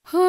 हो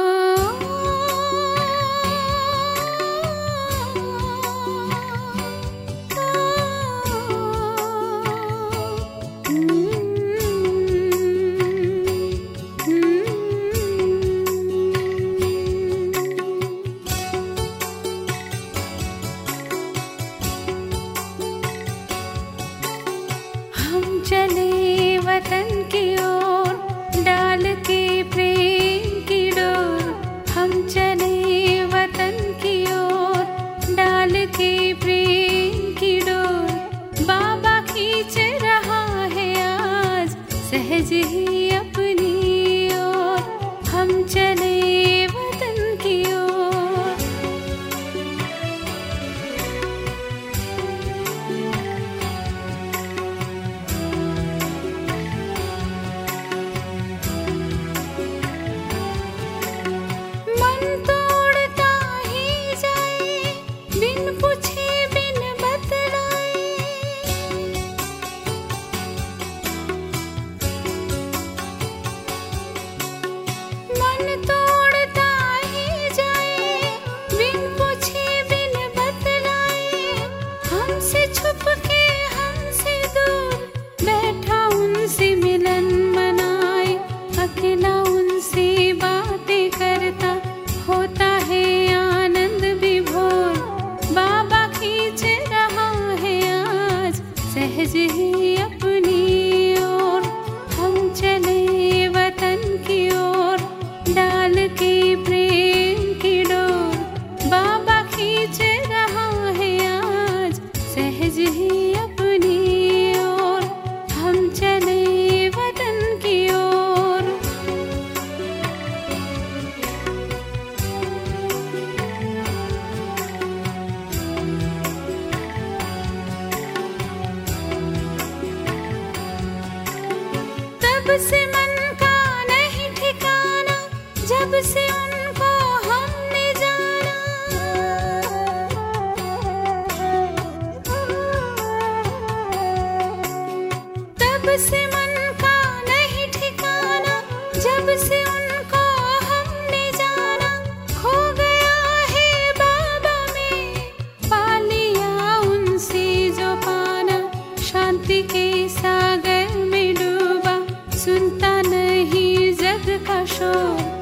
हम चले वतन की ओर डाल के प्रेम की डोर। हम चले वतन की ओर डाल के प्रेम की डोर। बाबा खींच रहा है आज सहज ही अपनी ओर। हम चले वतन की ओर। मन तोड़ता ही जाए बिन पूछे बिन बतलाए। मन तोड़ता ही जाए बिन पूछे बिन बतलाए। हमसे छुप के हमसे दूर बैठा उनसे मिलन मनाए। अकेला उनसे बातें करता होता है आनंद विभोर। बाबा खींच रहा है आज सहज ही अपनी ओर। हम चले वतन की ओर डाल के प्रेम की डोर। बाबा खींच रहा है आज सहज ही अपनी ओर। हम चले वतन की ओर। तब से मन का नहीं ठिकाना जब से उनको हमने जाना। तब से मन का नहीं ठिकाना जब से उनको हमने जाना। खो गया है बाबा में पा लिया उनसे जो पाना। शांति के सागर में डूबा सुनता नहीं जग का शोर।